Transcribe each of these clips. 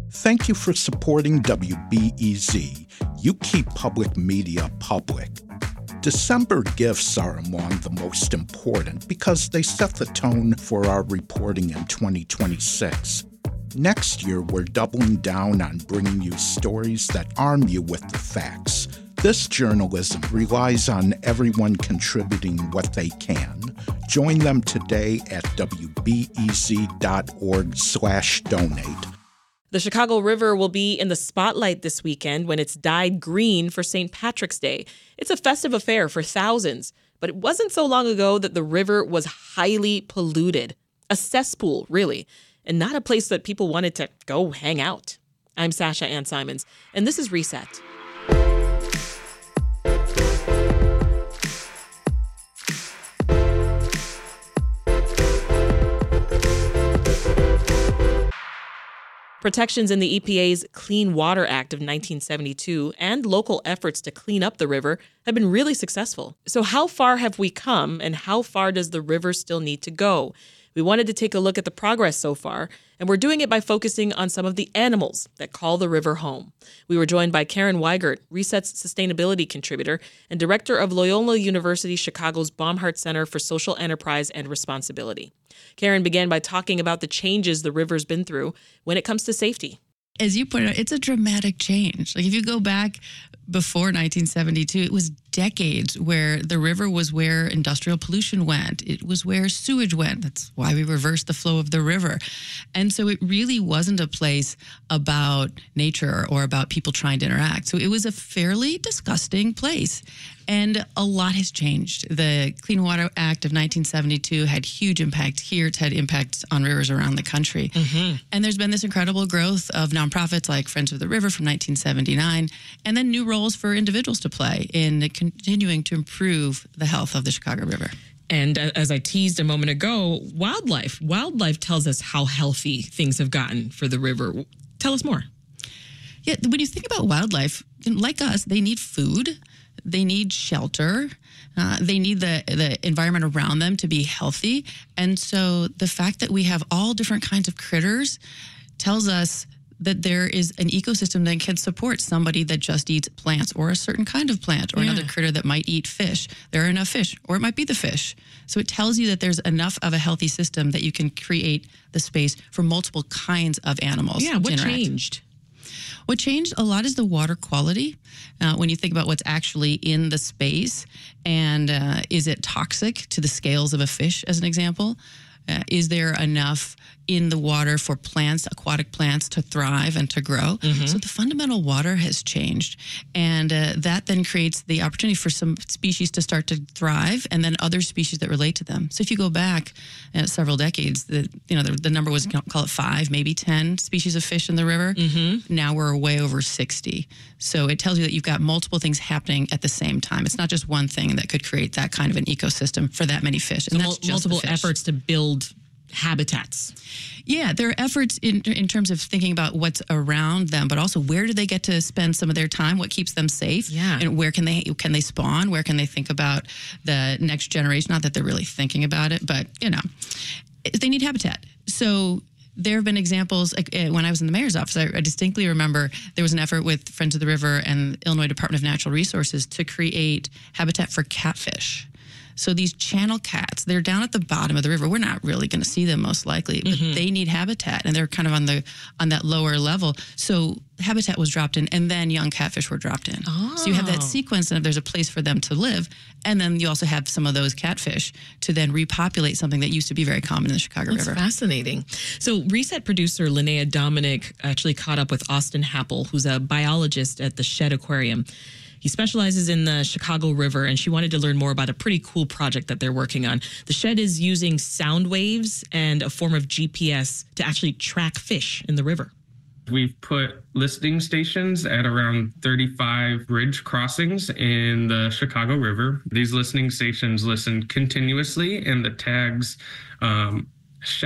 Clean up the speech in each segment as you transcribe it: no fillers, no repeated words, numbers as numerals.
Thank you for supporting WBEZ. You keep public media public. December gifts are among the most important because they set the tone for our reporting in 2026. Next year, we're doubling down on bringing you stories that arm you with the facts. This journalism relies on everyone contributing what they can. Join them today at wbez.org/donate. The Chicago River will be in the spotlight this weekend when it's dyed green for St. Patrick's Day. It's a festive affair for thousands, but it wasn't so long ago that the river was highly polluted. A cesspool, really, and not a place that people wanted to go hang out. I'm Sasha Ann Simons, and this is Reset. Protections in the EPA's Clean Water Act of 1972 and local efforts to clean up the river have been really successful. So how far have we come, and how far does the river still need to go? We wanted to take a look at the progress so far, and we're doing it by focusing on some of the animals that call the river home. We were joined by Karen Weigert, Reset's sustainability contributor and director of Loyola University Chicago's Baumhart Center for Social Enterprise and Responsibility. Karen began by talking about the changes the river's been through when it comes to safety. As you pointed out, it's a dramatic change. Like if you go back before 1972, it was decades where the river was where industrial pollution went. It was where sewage went. That's why we reversed the flow of the river. And so it really wasn't a place about nature or about people trying to interact. So it was a fairly disgusting place. And a lot has changed. The Clean Water Act of 1972 had huge impact here. It's had impacts on rivers around the country. Mm-hmm. And there's been this incredible growth of nonprofits like Friends of the River from 1979, and then new roles for individuals to play in continuing to improve the health of the Chicago River. And as I teased a moment ago, wildlife. Wildlife tells us how healthy things have gotten for the river. Tell us more. Yeah, when you think about wildlife, like us, they need food. They need shelter. They need the environment around them to be healthy. And so the fact that we have all different kinds of critters tells us that there is an ecosystem that can support somebody that just eats plants or a certain kind of plant or another critter that might eat fish. There are enough fish, or it might be the fish. So it tells you that there's enough of a healthy system that you can create the space for multiple kinds of animals. Yeah, what changed? What changed a lot is the water quality. When you think about what's actually in the space, and is it toxic to the scales of a fish, as an example? Is there enough in the water for plants, aquatic plants, to thrive and to grow? Mm-hmm. So the fundamental water has changed. And that then creates the opportunity for some species to start to thrive, and then other species that relate to them. So if you go back several decades, the number was, call it 5, maybe 10 species of fish in the river. Mm-hmm. Now we're way over 60. So it tells you that you've got multiple things happening at the same time. It's not just one thing that could create that kind of an ecosystem for that many fish. And so that's multiple efforts to build habitats. Yeah, there are efforts in terms of thinking about what's around them, but also where do they get to spend some of their time? What keeps them safe? Yeah. And where can they spawn? Where can they think about the next generation? Not that they're really thinking about it, but, they need habitat. So there have been examples, like when I was in the mayor's office, I distinctly remember there was an effort with Friends of the River and Illinois Department of Natural Resources to create habitat for catfish. So these channel cats, they're down at the bottom of the river. We're not really going to see them most likely, but they need habitat, and they're kind of on that lower level. So habitat was dropped in, and then young catfish were dropped in. Oh. So you have that sequence, and there's a place for them to live, and then you also have some of those catfish to then repopulate something that used to be very common in the Chicago River. That's fascinating. So Reset producer Linnea Dominic actually caught up with Austin Happel, who's a biologist at the Shedd Aquarium. He specializes in the Chicago River, and she wanted to learn more about a pretty cool project that they're working on. The Shedd is using sound waves and a form of GPS to actually track fish in the river. We've put listening stations at around 35 bridge crossings in the Chicago River. These listening stations listen continuously, and the tags shout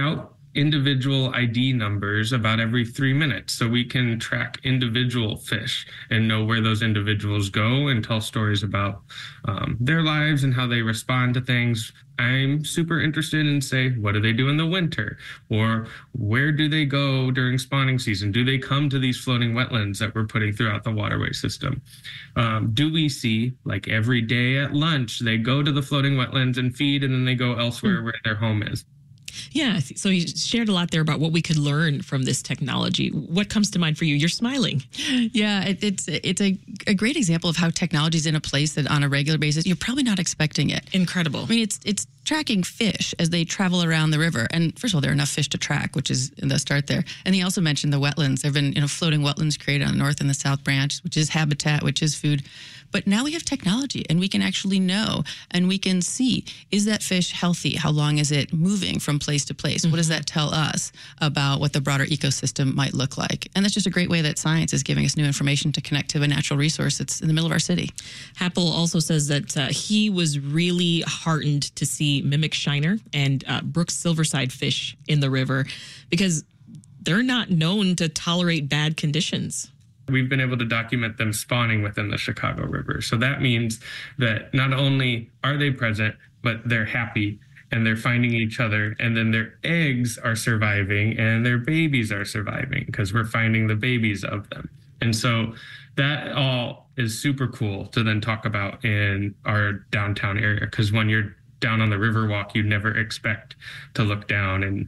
individual ID numbers about every 3 minutes. So we can track individual fish and know where those individuals go and tell stories about their lives and how they respond to things. I'm super interested in, say, what do they do in the winter? Or where do they go during spawning season? Do they come to these floating wetlands that we're putting throughout the waterway system? Do we see, like every day at lunch, they go to the floating wetlands and feed, and then they go elsewhere where their home is? Yeah, so you shared a lot there about what we could learn from this technology. What comes to mind for you? You're smiling. Yeah, it's a great example of how technology is in a place that on a regular basis, you're probably not expecting it. Incredible. I mean, it's tracking fish as they travel around the river. And first of all, there are enough fish to track, which is the start there. And he also mentioned the wetlands. There have been floating wetlands created on the North and the South Branch, which is habitat, which is food. But now we have technology, and we can actually know, and we can see, is that fish healthy? How long is it moving from place to place? What does that tell us about what the broader ecosystem might look like? And that's just a great way that science is giving us new information to connect to a natural resource that's in the middle of our city. Happel also says that he was really heartened to see mimic shiner and Brooks silverside fish in the river because they're not known to tolerate bad conditions. We've been able to document them spawning within the Chicago River. So that means that not only are they present, but they're happy and they're finding each other, and then their eggs are surviving and their babies are surviving because we're finding the babies of them. And so that all is super cool to then talk about in our downtown area, because when you're down on the Riverwalk, you never expect to look down and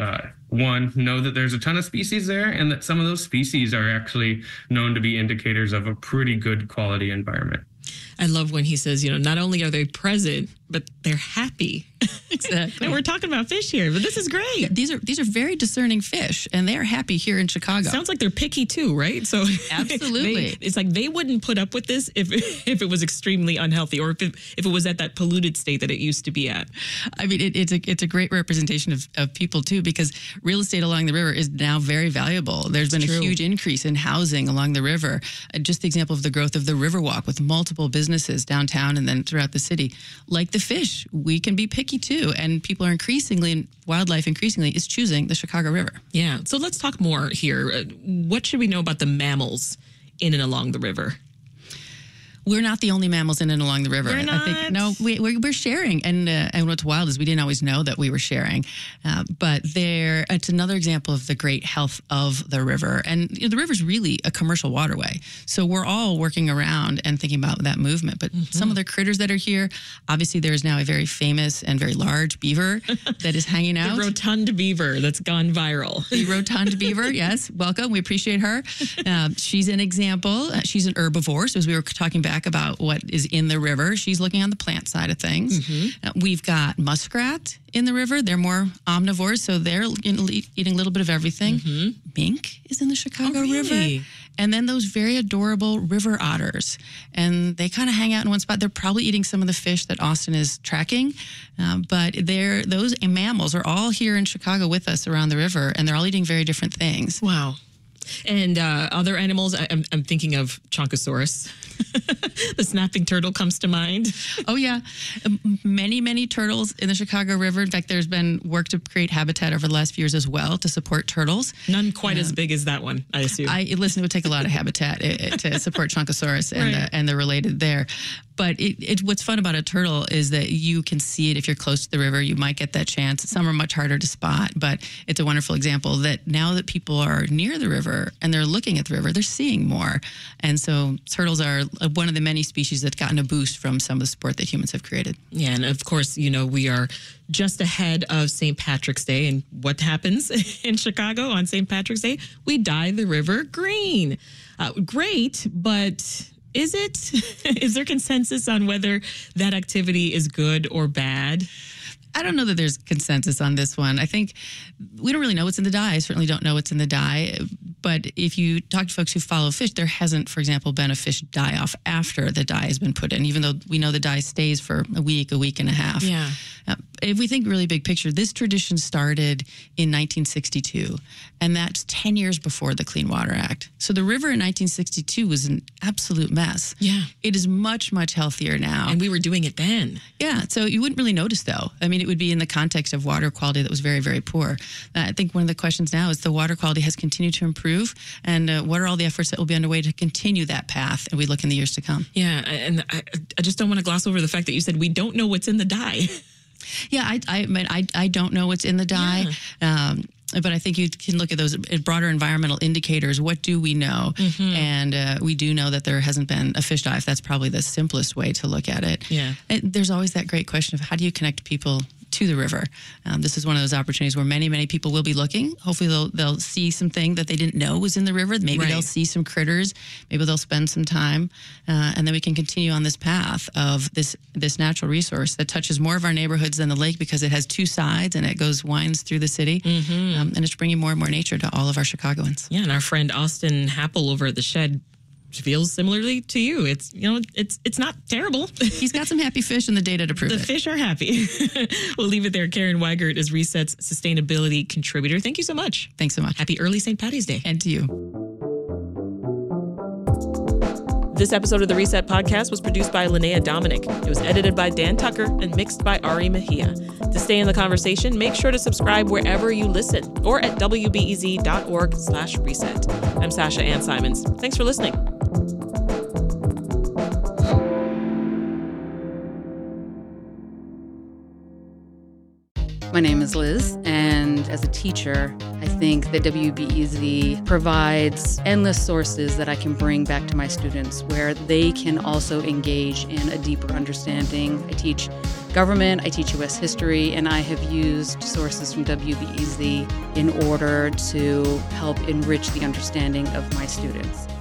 know that there's a ton of species there, and that some of those species are actually known to be indicators of a pretty good quality environment. I love when he says, not only are they present, but they're happy. Exactly. And we're talking about fish here, but this is great. Yeah, these are very discerning fish, and they are happy here in Chicago. Sounds like they're picky too, right? So absolutely, it's like they wouldn't put up with this if it was extremely unhealthy, or if it was at that polluted state that it used to be at. I mean, it's a great representation of people too, because real estate along the river is now very valuable. There's been a huge increase in housing along the river. Just the example of the growth of the Riverwalk with multiple businesses downtown and then throughout the city. Like the fish, we can be picky too, and people are wildlife increasingly is choosing the Chicago River. Yeah. So let's talk more here. What should we know about the mammals in and along the river? We're not the only mammals in and along the river. We're not. I think, no, we're sharing. And what's wild is we didn't always know that we were sharing. But it's another example of the great health of the river. And the river's really a commercial waterway. So we're all working around and thinking about that movement. But some of the critters that are here, obviously there is now a very famous and very large beaver that is hanging out. The rotund beaver that's gone viral. The rotund beaver, yes. Welcome. We appreciate her. She's an example. She's an herbivore. So as we were talking back about what is in the river, she's looking on the plant side of things. We've got muskrat in the river. They're more omnivores, so they're eating a little bit of everything. Mink is in the Chicago River. And then those very adorable river otters. And they kind of hang out in one spot. They're probably eating some of the fish that Austin is tracking. But those mammals are all here in Chicago with us around the river, and they're all eating very different things. Wow. And other animals, I'm thinking of Chonkosaurus. The snapping turtle comes to mind. Oh, yeah. Many, many turtles in the Chicago River. In fact, there's been work to create habitat over the last few years as well to support turtles. None quite as big as that one, I assume. Listen, it would take a lot of habitat to support Chonkosaurus and the related there. But what's fun about a turtle is that you can see it if you're close to the river. You might get that chance. Some are much harder to spot, but it's a wonderful example that now that people are near the river and they're looking at the river, they're seeing more. And so turtles are one of the many species that's gotten a boost from some of the support that humans have created. Yeah, and of course, we are just ahead of St. Patrick's Day. And what happens in Chicago on St. Patrick's Day? We dye the river green. Great, but... Is it? Is there consensus on whether that activity is good or bad? I don't know that there's consensus on this one. I think we don't really know what's in the dye. I certainly don't know what's in the dye. But if you talk to folks who follow fish, there hasn't, for example, been a fish die-off after the dye has been put in, even though we know the dye stays for a week and a half. Yeah. if we think really big picture, this tradition started in 1962, and that's 10 years before the Clean Water Act. So the river in 1962 was an absolute mess. Yeah. It is much, much healthier now. And we were doing it then. Yeah, so you wouldn't really notice, though. I mean, it would be in the context of water quality that was very, very poor. I think one of the questions now is the water quality has continued to improve, and what are all the efforts that will be underway to continue that path as we look in the years to come? Yeah, and I just don't want to gloss over the fact that you said we don't know what's in the dye. Yeah, I don't know what's in the dye. Yeah. But I think you can look at those broader environmental indicators. What do we know? And we do know that there hasn't been a fish dive. That's probably the simplest way to look at it. Yeah. And there's always that great question of how do you connect people to the river? This is one of those opportunities where many, many people will be looking. Hopefully they'll see something that they didn't know was in the river. Maybe they'll see some critters. Maybe they'll spend some time. And then we can continue on this path of this natural resource that touches more of our neighborhoods than the lake because it has two sides and it winds through the city. And it's bringing more and more nature to all of our Chicagoans. Yeah, and our friend Austin Happel over at the Shed feels similarly to you. It's it's not terrible. He's got some happy fish and the data to prove The fish are happy. We'll leave it there. Karen Weigert is Reset's sustainability contributor. Thank you so much. Thanks so much. Happy early St. Paddy's Day. And to you. This episode of the Reset Podcast was produced by Linnea Dominic. It was edited by Dan Tucker and mixed by Ari Mejia. To stay in the conversation, make sure to subscribe wherever you listen or at wbez.org/reset. I'm Sasha Ann Simons. Thanks for listening. My name is Liz, and as a teacher, I think that WBEZ provides endless sources that I can bring back to my students where they can also engage in a deeper understanding. I teach government, I teach U.S. history, and I have used sources from WBEZ in order to help enrich the understanding of my students.